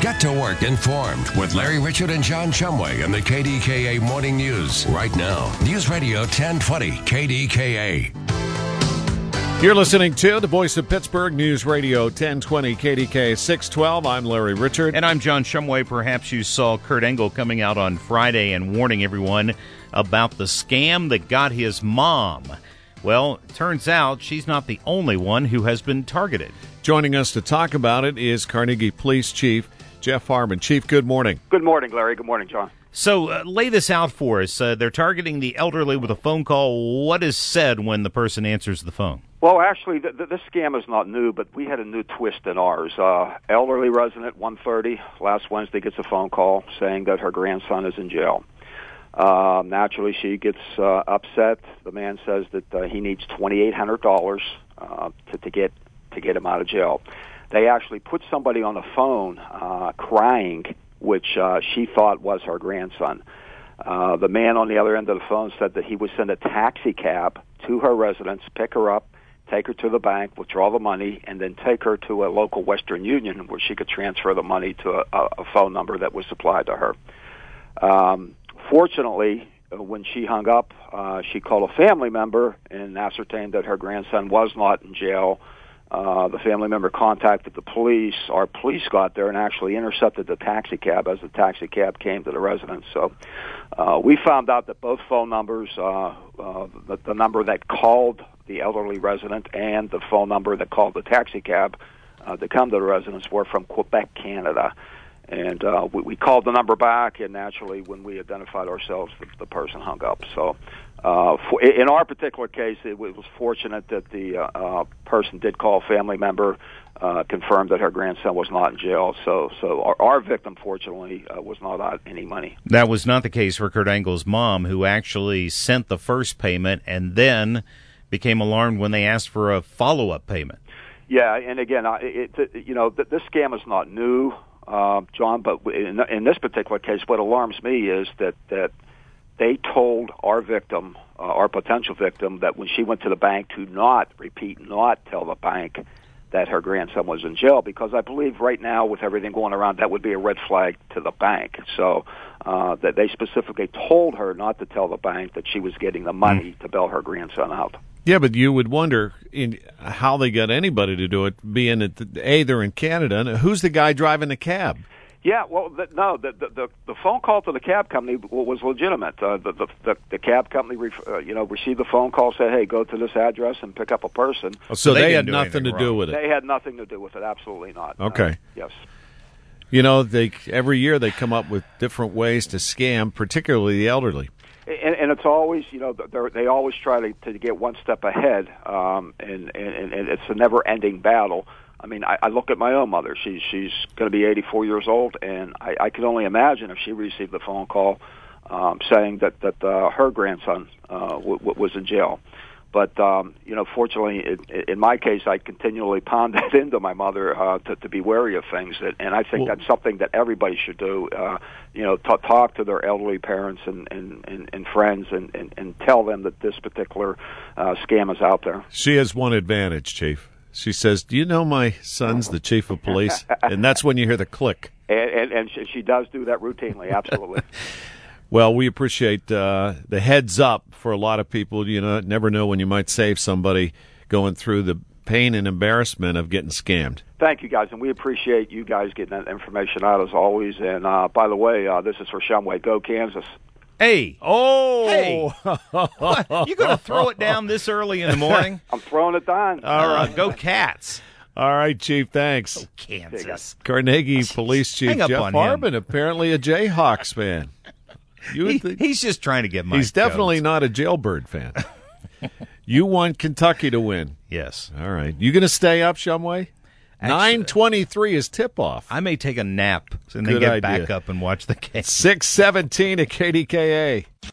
Get to work informed with Larry Richard and John Shumway and the KDKA Morning News. Right now, News Radio 1020 KDKA. You're listening to the Voice of Pittsburgh News Radio 1020 KDKA 612. I'm Larry Richard. And I'm John Shumway. Perhaps you saw Kurt Engel coming out on Friday and warning everyone about the scam that got his mom. Well, it turns out she's not the only one who has been targeted. Joining us to talk about it is Carnegie Police Chief Jeff Harmon. Chief, good morning. Good morning, Larry. Good morning, John. So lay this out for us. They're targeting the elderly with a phone call. What is said when the person answers the phone? Well, actually, this scam is not new, but we had a new twist in ours. Elderly resident, 1:30, last Wednesday gets a phone call saying that her grandson is in jail. Naturally, she gets upset. The man says that he needs $2,800 to get him out of jail. They actually put somebody on the phone crying, which she thought was her grandson. The man on the other end of the phone said that he would send a taxi cab to her residence, pick her up, take her to the bank, withdraw the money, and then take her to a local Western Union where she could transfer the money to a phone number that was supplied to her. Fortunately, when she hung up, she called a family member and ascertained that her grandson was not in jail. The family member contacted the police. Our police got there and actually intercepted the taxi cab as the taxi cab came to the residence. So we found out that both phone numbers, the number that called the elderly resident and the phone number that called the taxi cab to come to the residence, were from Quebec, Canada. And we called the number back, and naturally, when we identified ourselves, the person hung up. So in our particular case, it was fortunate that the person did call a family member, confirmed that her grandson was not in jail. So our victim, fortunately, was not out any money. That was not the case for Kurt Engel's mom, who actually sent the first payment and then became alarmed when they asked for a follow-up payment. Yeah, and again, this scam is not new, John, but in this particular case, what alarms me is that they told our victim, our potential victim, that when she went to the bank to not tell the bank that her grandson was in jail, because I believe right now with everything going around, that would be a red flag to the bank. So that they specifically told her not to tell the bank that she was getting the money to bail her grandson out. Yeah, but you would wonder how they got anybody to do it, being that, they're in Canada, and who's the guy driving the cab? Yeah, well, the phone call to the cab company was legitimate. The cab company, received the phone call, said, "Hey, go to this address and pick up a person." So they had nothing to do with it. They had nothing to do with it. Absolutely not. Okay. Yes. Every year they come up with different ways to scam, particularly the elderly. And it's always, they always try to get one step ahead, and it's a never-ending battle. I mean, I look at my own mother. She's going to be 84 years old, and I can only imagine if she received the phone call saying that her grandson was in jail. But fortunately, in my case, I continually pound that into my mother to be wary of things, and I think that's something that everybody should do. Talk to their elderly parents and friends, and tell them that this particular scam is out there. She has one advantage, Chief. She says, "Do you know my son's the chief of police?" And that's when you hear the click. And she does do that routinely, absolutely. Well, we appreciate the heads up for a lot of people. Never know when you might save somebody going through the pain and embarrassment of getting scammed. Thank you, guys, and we appreciate you guys getting that information out as always. And by the way, this is for Shumway. Go Kansas. Hey. Oh. Hey. What? You going to throw it down this early in the morning? I'm throwing it down. All right. Go Cats. All right, Chief, thanks. Oh, Kansas. Carnegie Police Chief Jeff Harmon, apparently a Jayhawks fan. He's just trying to get Mike He's definitely Jones. not a Jailbird fan. You want Kentucky to win. Yes. All right. You going to stay up, Shumway? 9:23 is tip-off. I may take a nap and then get back up and watch the game. 6:17 at KDKA.